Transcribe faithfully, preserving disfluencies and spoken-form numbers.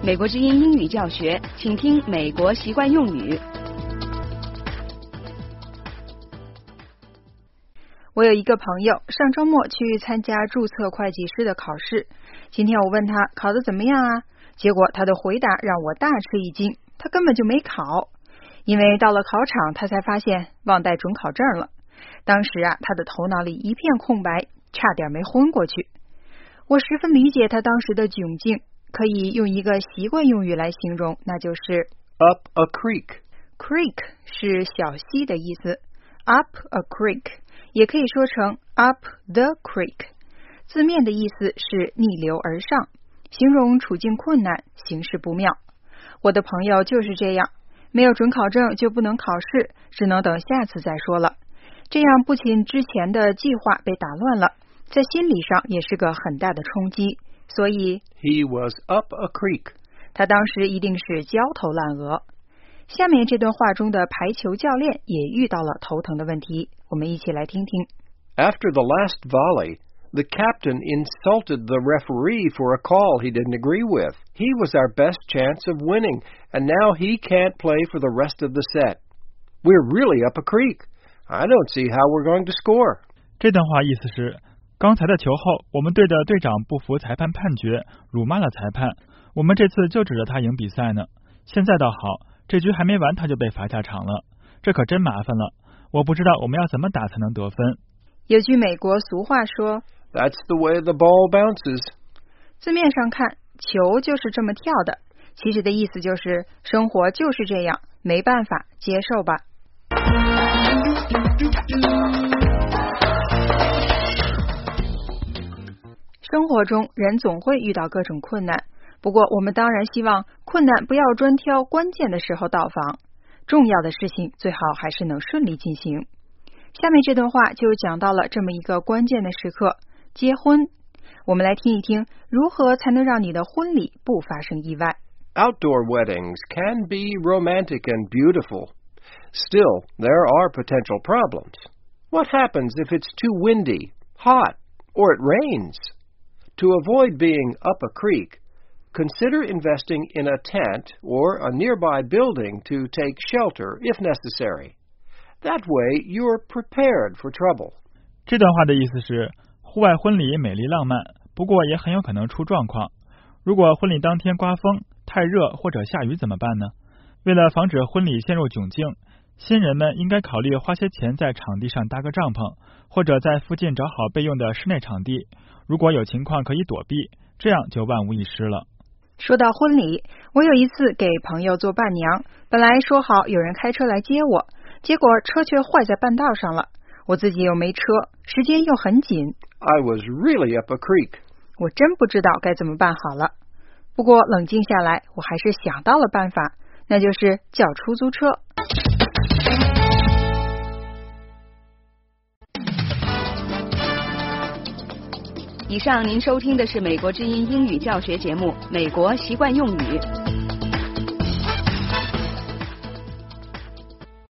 美国之音英语教学，请听美国习惯用语。我有一个朋友，上周末去参加注册会计师的考试。今天我问他考得怎么样啊？结果他的回答让我大吃一惊，他根本就没考。因为到了考场，他才发现忘带准考证了。当时啊，他的头脑里一片空白，差点没昏过去。我十分理解他当时的窘境，可以用一个习惯用语来形容，那就是 up a creek. Creek 是小溪的意思， up a creek 也可以说成 up the creek， 字面的意思是逆流而上，形容处境困难，形势不妙。我的朋友就是这样，没有准考证就不能考试，只能等下次再说了。这样不仅之前的计划被打乱了，在心理上也是个很大的冲击，所以 He was up a creek. 他当时一定是焦头烂额。下面这段话中的排球教练也遇到了头疼的问题，我们一起来听听。 After the last volley, the captain insulted the referee for a call he didn't agree with. He was our best chance of winning, and now he can't play for the rest of the set. We're really up a creek. I don't see how we're going to score. 这段话意思是，刚才的球后，我们队的队长不服裁判判决，辱骂了裁判。我们这次就指着他赢比赛呢。现在倒好，这局还没完他就被罚下场了，这可真麻烦了。我不知道我们要怎么打才能得分。 有句美国俗话说 That's the way the ball bounces. 字面上看，球就是这么跳的，其实的意思就是生活就是这样，没办法，接受吧。生活中人总会遇到各种困难，不过我们当然希望困难不要专挑关键的时候到访，重要的事情最好还是能顺利进行。下面这段话就讲到了这么一个关键的时刻，结婚。我们来听一听如何才能让你的婚礼不发生意外。 Outdoor weddings can be romantic and beautiful. Still, there are potential problems. What happens if it's too windy, hot, or it rains? To avoid being up a creek, consider investing in a tent or a nearby building to take shelter if necessary. That way, you're prepared for trouble. 这段话的意思是，户外婚礼美丽浪漫，不过也很有可能出状况。如果婚礼当天刮风、太热或者下雨怎么办呢？为了防止婚礼陷入窘境，新人们应该考虑花些钱在场地上搭个帐篷，或者在附近找好备用的室内场地。如果有情况可以躲避，这样就万无一失了。 说到婚礼，我有一次给朋友做伴娘，本来说好有人开车来接我，结果车却坏在半道上了，我自己又没车，时间又很紧。 I was really up a creek. 我真不知道该怎么办好了。不过冷静下来，我还是想到了办法，那就是叫出租车。以上您收听的是美国之音英语教学节目《美国习惯用语》。